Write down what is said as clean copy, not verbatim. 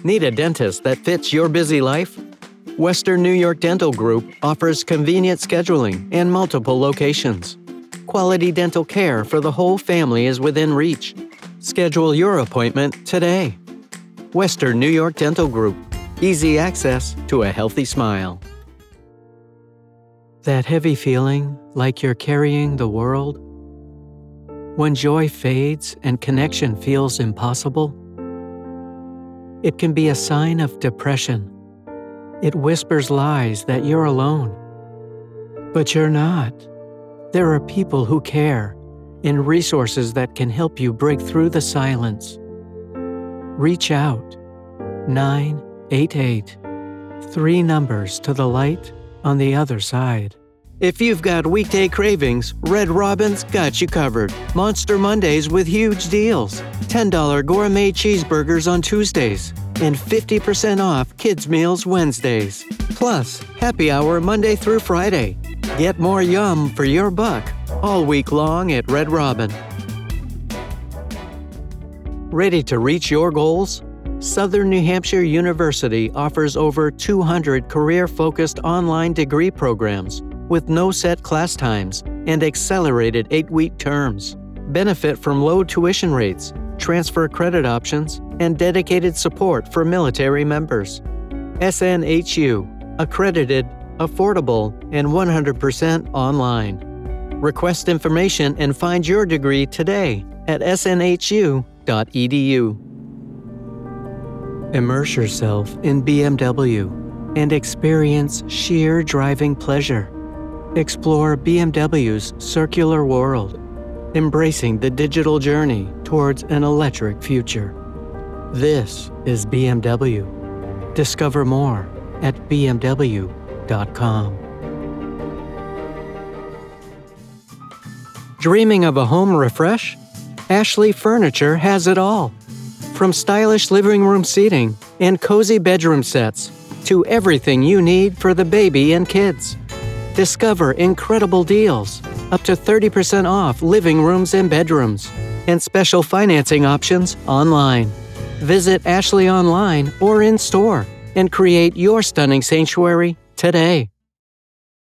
Need a dentist that fits your busy life? Western New York Dental Group offers convenient scheduling and multiple locations. Quality dental care for the whole family is within reach. Schedule your appointment today. Western New York Dental Group. Easy access to a healthy smile. That heavy feeling like you're carrying the world? When joy fades and connection feels impossible? It can be a sign of depression. It whispers lies that you're alone. But you're not. There are people who care and resources that can help you break through the silence. Reach out. 988. 3 numbers to the light on the other side. If you've got weekday cravings, Red Robin's got you covered. Monster Mondays with huge deals. $10 gourmet cheeseburgers on Tuesdays. And 50% off kids' meals Wednesdays. Plus, happy hour Monday through Friday. Get more yum for your buck all week long at Red Robin. Ready to reach your goals? Southern New Hampshire University offers over 200 career-focused online degree programs with no set class times and accelerated 8-week terms. Benefit from low tuition rates, transfer credit options, and dedicated support for military members. SNHU, accredited, affordable, and 100% online. Request information and find your degree today at snhu.edu. Immerse yourself in BMW and experience sheer driving pleasure. Explore BMW's circular world, embracing the digital journey towards an electric future. This is BMW. Discover more at bmw.com. Dreaming of a home refresh? Ashley Furniture has it all. From stylish living room seating and cozy bedroom sets to everything you need for the baby and kids. Discover incredible deals, up to 30% off living rooms and bedrooms, and special financing options online. Visit Ashley online or in store and create your stunning sanctuary today.